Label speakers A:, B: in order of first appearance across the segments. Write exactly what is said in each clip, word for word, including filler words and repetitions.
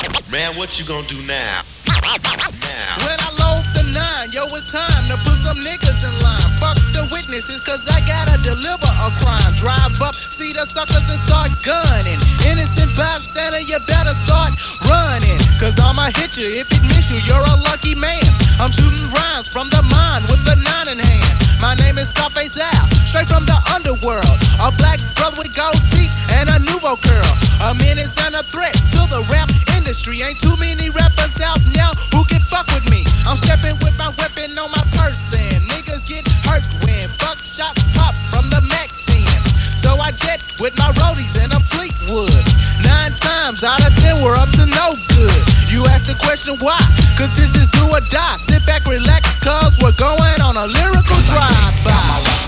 A: Man, what you gonna do now? Now.
B: When I load the nine, yo, it's time to put some niggas in line. Fuck the witnesses, cause I gotta deliver a crime. Drive up, see the suckers and start gunning. Innocent bystander, you better start running. Cause I'ma hit you, if it miss you, you're a lucky man. I'm shooting rhymes from the mind with the nine in hand. My name is Scarface Al, straight from the underworld. A black brother with gold teeth and a nouveau curl. A menace and a threat to the rap industry. Ain't too many rappers out now who can fuck with me. I'm stepping with my weapon on my person. Niggas get hurt when buckshots pop from the Mac ten. So I jet with my roadies in a Fleetwood. Nine times out of ten we're up to no good. You ask the question why? Cause this is do or die. Sit back, relax, cause we're going on a lyrical drive-by.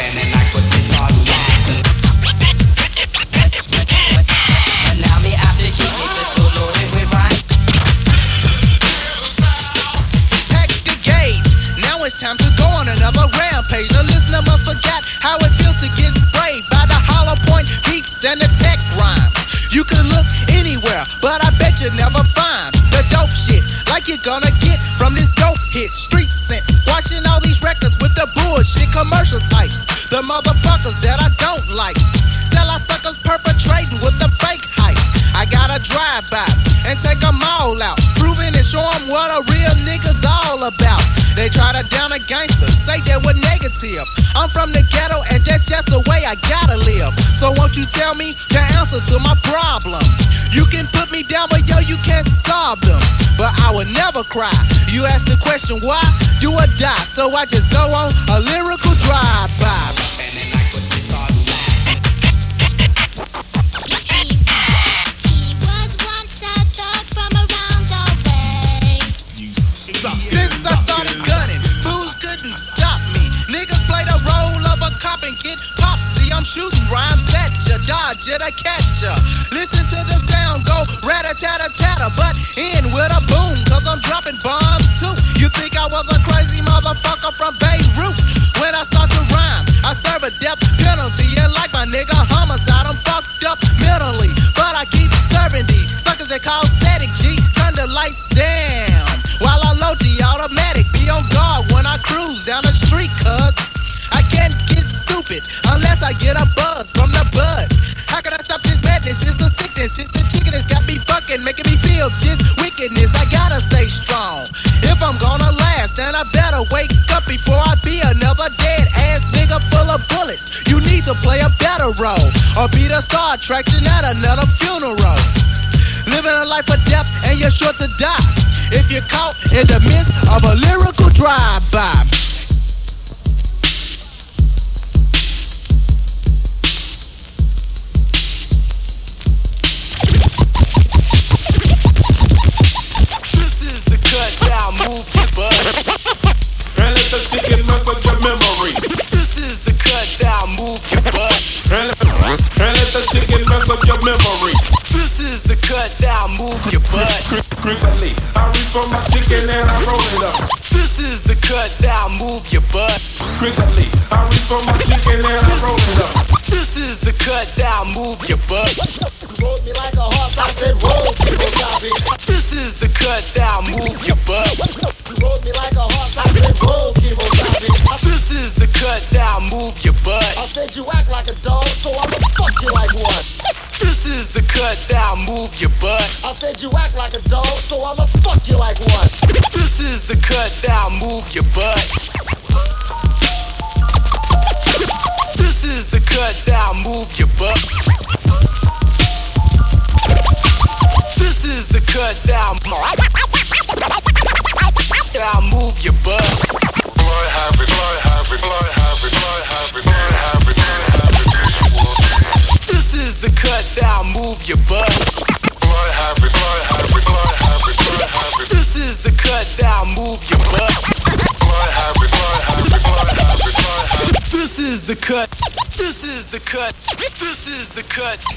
B: It's time to go on another rampage. The listener must forget how it feels to get sprayed by the hollow point beats and the tech rhyme. You can look anywhere, but I bet you never find the dope shit like you're gonna get from this dope hit. Street sense, watching all these records with the bullshit commercial types. The motherfuckers that I don't like. Sell our suckers perpetrating with the fake hype. I gotta drive by and take them all out, proving and show them what a real nigga's all about. They try to down a gangster, say they were negative. I'm from the ghetto and that's just the way I gotta live. So won't you tell me the answer to my problem? You can put me down, but yo, you can't solve them. But I would never cry. You ask the question why? You would die. So I just go on a lyrical drive-by. Since I started gunning, fools couldn't stop me. Niggas play the role of a cop and get popped. See, I'm shooting rhymes at ya, dodge ya to catch ya. Listen to the sound go rat-a-tat-a-tatter, but in with a boom, cause I'm dropping bombs too. You think I was a crazy motherfucker from Beirut? When I start to rhyme, I serve a death penalty. And like my nigga homicide, I'm fucked up mentally. But I keep serving these suckers they call static G. Turn the lights down while I load the automatic. Be on guard when I cruise down the street, cuz I can't get stupid unless I get a buzz from the bud. How can I stop this madness? It's the sickness, it's the chicken that's got me fucking, making me feel this wickedness. I gotta stay strong if I'm gonna last, and I better wake up before I be another dead ass nigga full of bullets. You need to play a better role, or be the star attraction at another funeral. Living a life of death and you're sure to die if you're caught in the midst of a lyrical drive-by. This is the cut down, move your butt.
C: And let the chicken mess up your memory.
B: This is the cut down, move your butt.
C: And let, and let the chicken mess up your memory.
B: This is the cut down, move your butt.
C: Crinkly, I reach for my chicken and I roll it up.
B: This is the cut down, move your butt.
C: Crinkly, I reach for my chicken and I roll it up.
B: This is the cut down, move your butt.
D: You rode me like a horse, I said roll, Kimosabe.
B: This is the cut down, move your butt.
D: You rode me like a horse, I said roll, Kimosabe.
B: This is the cut down, move your butt.
D: I said you act like a dog, so I'ma fuck you like one.
B: This is the cut down, move your butt.
D: I said you act like a dog, so I'ma fuck you like one.
B: This is the cut down, move your butt. This is the cut down, move your butt. This is the cut down, down, move your butt.
A: Fly happy, fly happy, fly happy, fly happy, fly happy, fly happy.
B: This is the cut down, move your butt.
A: Fly happy, fly happy, fly happy, fly happy.
B: This is the cut down, move your butt.
A: Fly happy, fly happy, fly happy, fly happy.
B: This is the cut. This is the cut. This is the cut.